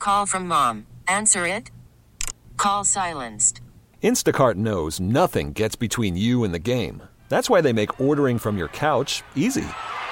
call from mom. Answer it. Call silenced. Instacart knows nothing gets between you and the game. That's why they make ordering from your couch easy.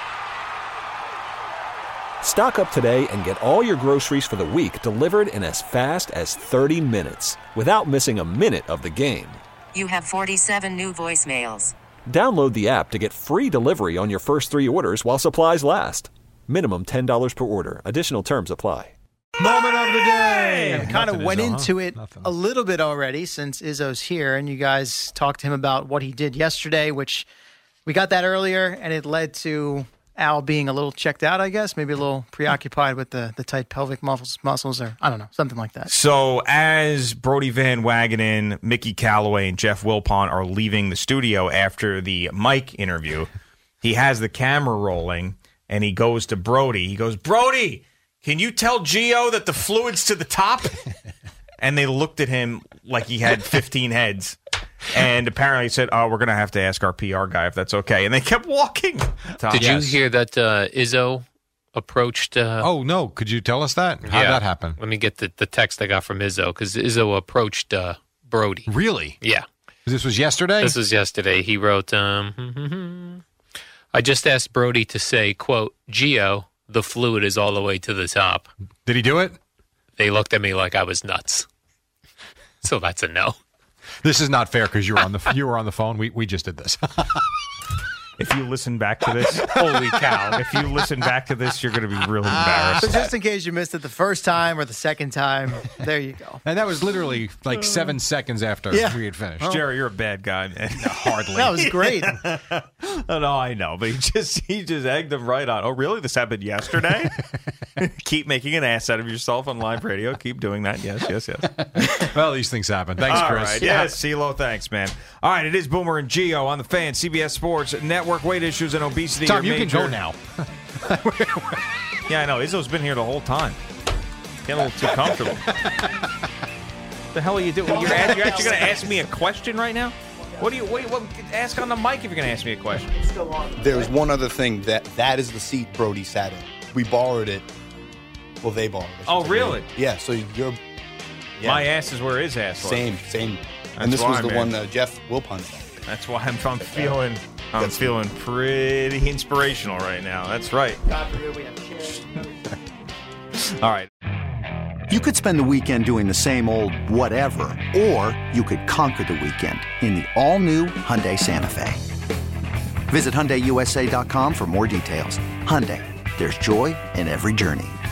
Stock up today and get all your groceries for the week delivered in as fast as 30 minutes without missing a minute of the game. You have 47 new voicemails. Download the app to get free delivery on your first 3 orders while supplies last. Minimum $10 per order. Additional terms apply. Moment of the day. And kind of went into it a little bit already since Izzo's here, and you guys talked to him about what he did yesterday, which we got that earlier, and it led to Al being a little checked out, I guess, maybe a little preoccupied with the tight pelvic muscles, or I don't know, something like that. So as Brody Van Wagenen, Mickey Callaway, and Jeff Wilpon are leaving the studio after the Mike interview, he has the camera rolling, and he goes to Brody. He goes, Brody, can you tell Gio that the fluid's to the top? And they looked at him like he had 15 heads. And apparently he said, oh, we're going to have to ask our PR guy if that's okay. And they kept walking. Did you hear that Izzo approached... oh, no. Could you tell us that? How did that happen? Let me get the text I got from Izzo, because Izzo approached Brody. Really? Yeah. This was yesterday? This was yesterday. He wrote, I just asked Brody to say, quote, Gio, the fluid is all the way to the top. Did he do it? They looked at me like I was nuts. So that's a no. This is not fair because you were on the phone. We just did this. If you listen back to this, holy cow! If you listen back to this, you're going to be really embarrassed. So just in case you missed it the first time or the second time, there you go. And that was literally like 7 seconds after we had finished. Oh. Jerry, you're a bad guy, man. No, hardly. That was great. No, I know, but he just egged him right on. Oh, really? This happened yesterday? Keep making an ass out of yourself on live radio. Keep doing that. Yes. Well, these things happen. Thanks, All Chris. Right. Yes, CeeLo, thanks, man. All right, it is Boomer and Gio on the Fan, CBS Sports Network. Weight issues and obesity. Tom, you can go now. Yeah, I know. Izzo's been here the whole time. Getting a little too comfortable. The hell are you doing? You're actually going to ask me a question right now? What ask on the mic if you're going to ask me a question. There's one other thing. That is the seat Brody sat in. We borrowed it. Well, they borrowed it. Oh, really? Yeah, so you're... Yeah. My ass is where his ass was. Same. And this was the one Jeff Wilpon said. That's why I'm feeling pretty inspirational right now. That's right. God forbid we have chairs. All right. You could spend the weekend doing the same old whatever, or you could conquer the weekend in the all-new Hyundai Santa Fe. Visit HyundaiUSA.com for more details. Hyundai, there's joy in every journey.